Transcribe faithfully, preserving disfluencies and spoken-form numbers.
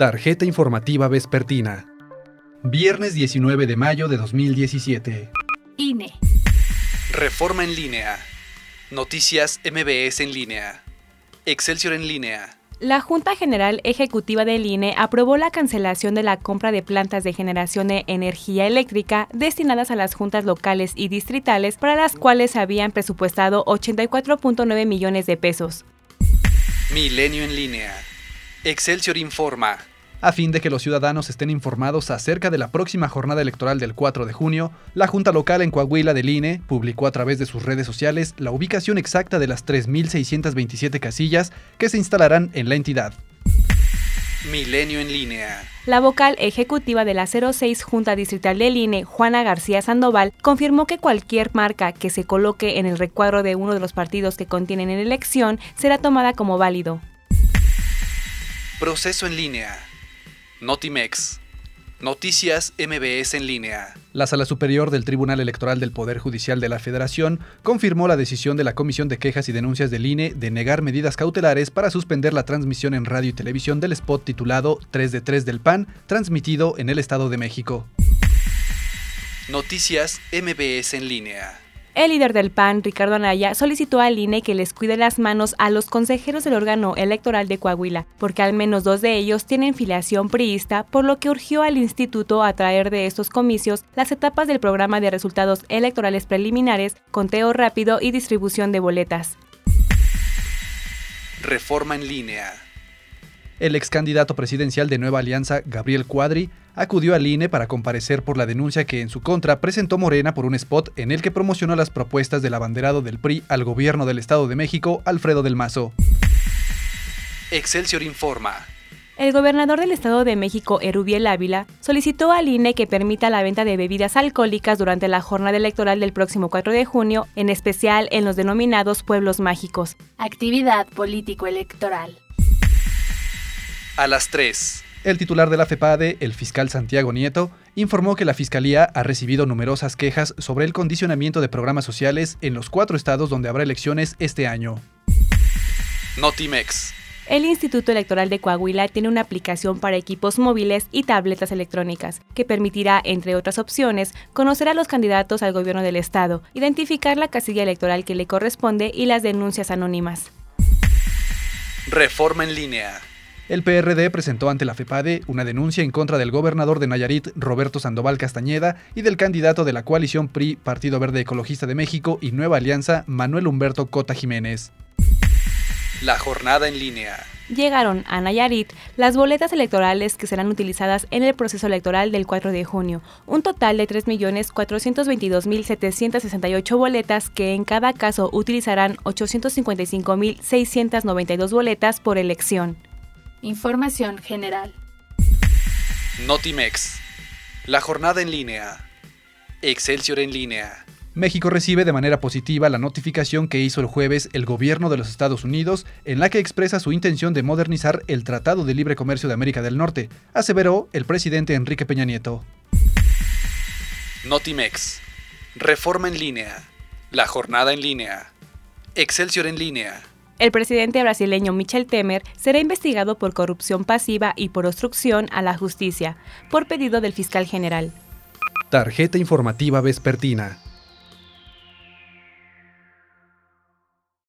Tarjeta informativa vespertina. Viernes diecinueve de mayo de dos mil diecisiete. I N E. Reforma en línea. Noticias M B S en línea. Excelsior en línea. La Junta General Ejecutiva del I N E aprobó la cancelación de la compra de plantas de generación de energía eléctrica destinadas a las juntas locales y distritales, para las cuales se habían presupuestado ochenta y cuatro punto nueve millones de pesos. Milenio en línea. Excelsior informa. A fin de que los ciudadanos estén informados acerca de la próxima jornada electoral del cuatro de junio, la Junta Local en Coahuila del I N E publicó a través de sus redes sociales la ubicación exacta de las tres mil seiscientas veintisiete casillas que se instalarán en la entidad. Milenio en línea. La vocal ejecutiva de la cero seis Junta Distrital del I N E, Juana García Sandoval, confirmó que cualquier marca que se coloque en el recuadro de uno de los partidos que contienen en elección será tomada como válido. Proceso en línea. Notimex. Noticias M B S en línea. La Sala Superior del Tribunal Electoral del Poder Judicial de la Federación confirmó la decisión de la Comisión de Quejas y Denuncias del I N E de negar medidas cautelares para suspender la transmisión en radio y televisión del spot titulado tres de tres del P A N, transmitido en el Estado de México. Noticias M B S en línea. El líder del P A N, Ricardo Anaya, solicitó al I N E que les cuide las manos a los consejeros del órgano electoral de Coahuila, porque al menos dos de ellos tienen filiación priista, por lo que urgió al instituto a traer de estos comicios las etapas del programa de resultados electorales preliminares, conteo rápido y distribución de boletas. Reforma en línea. El ex candidato presidencial de Nueva Alianza, Gabriel Cuadri, acudió al I N E para comparecer por la denuncia que en su contra presentó Morena por un spot en el que promocionó las propuestas del abanderado del P R I al gobierno del Estado de México, Alfredo del Mazo. Excelsior informa. El gobernador del Estado de México, Erubiel Ávila, solicitó al I N E que permita la venta de bebidas alcohólicas durante la jornada electoral del próximo cuatro de junio, en especial en los denominados pueblos mágicos. Actividad político-electoral. A las tres. El titular de la FEPADE, el fiscal Santiago Nieto, informó que la Fiscalía ha recibido numerosas quejas sobre el condicionamiento de programas sociales en los cuatro estados donde habrá elecciones este año. Notimex. El Instituto Electoral de Coahuila tiene una aplicación para equipos móviles y tabletas electrónicas que permitirá, entre otras opciones, conocer a los candidatos al gobierno del estado, identificar la casilla electoral que le corresponde y las denuncias anónimas. Reforma en línea. El P R D presentó ante la FEPADE una denuncia en contra del gobernador de Nayarit, Roberto Sandoval Castañeda, y del candidato de la coalición P R I, Partido Verde Ecologista de México y Nueva Alianza, Manuel Humberto Cota Jiménez. La jornada en línea. Llegaron a Nayarit las boletas electorales que serán utilizadas en el proceso electoral del cuatro de junio, un total de tres millones cuatrocientos veintidós mil setecientos sesenta y ocho boletas que en cada caso utilizarán ochocientos cincuenta y cinco mil seiscientos noventa y dos boletas por elección. Información general. Notimex. La jornada en línea. Excelsior en línea. México recibe de manera positiva la notificación que hizo el jueves el gobierno de los Estados Unidos, en la que expresa su intención de modernizar el Tratado de Libre Comercio de América del Norte, aseveró el presidente Enrique Peña Nieto. Notimex. Reforma en línea. La jornada en línea. Excelsior en línea. El presidente brasileño Michel Temer será investigado por corrupción pasiva y por obstrucción a la justicia, por pedido del fiscal general. Tarjeta informativa vespertina.